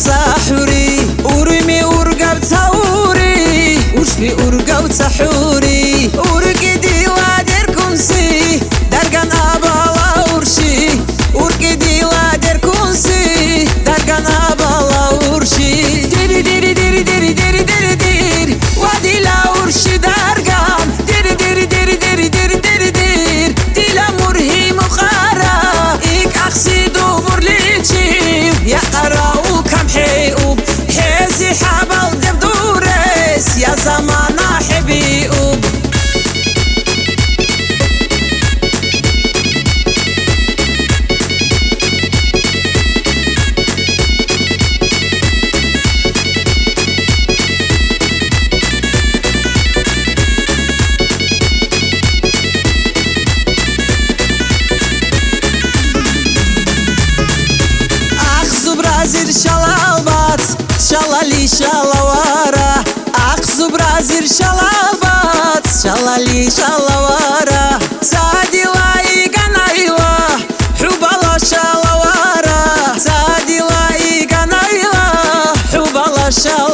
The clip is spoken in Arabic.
ساحوري ورمي ورقب تصوري وشفي ورقب تحوري ورقدي وادر كنسي درقان أبالا ورشي ورقدي وادر كنسي درقان أبالا ورشي ديري ديري ديري ديري ديري ديري ديري وادي لا ورشي درقان ديري ديري ديري ديري ديري ديري ديري ديلا مرهي مخارا إيك أخسي دوبر ليتشي يا قراو كم حيوب حيزي حبل دبدوريس يا زمانا حبيوب برازيل شلالبات شلالي شلوارا أقصو برازيل شلالبات شلالي شلوارا سادي لاي قنايوا حبالا شلوارا سادي لاي قنايوا حبالا شلوارا